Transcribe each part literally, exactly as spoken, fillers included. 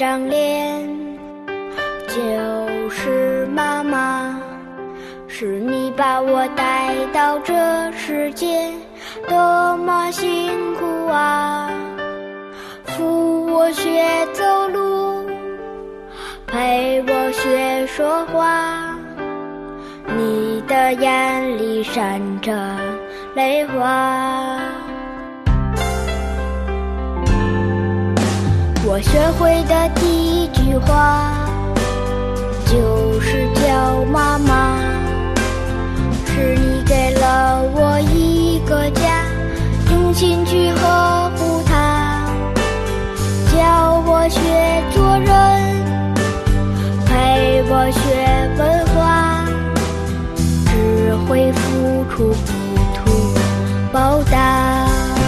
张脸，就是妈妈。是你把我带到这世界，多么辛苦啊！扶我学走路，陪我学说话，你的眼里闪着泪花。我学会的第一句话就是叫妈妈，是你给了我一个家，用心去呵护它，教我学做人，陪我学文化，只会付出不图报答。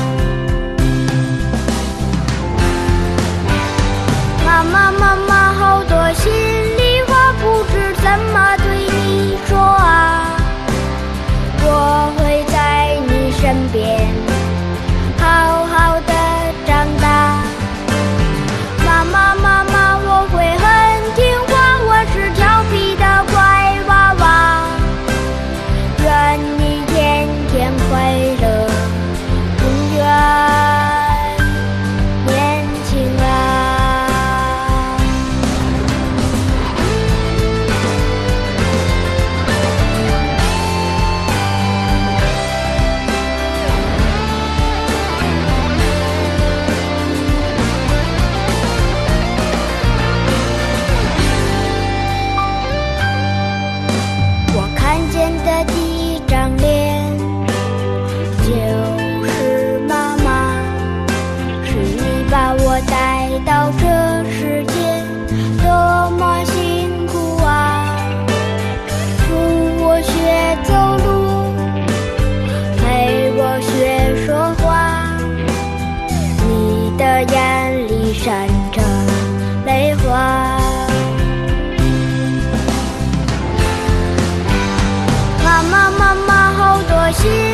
妈妈妈妈，好多心里话不知怎么对你说啊，我会在你身边好好的长大。妈妈妈妈，我会很听话，我是调皮的乖娃娃，愿你天天快乐，永远年轻啊。带到这世界，多么辛苦啊！扶我学走路，陪我学说话，你的眼里闪着泪花。妈妈妈妈，好多心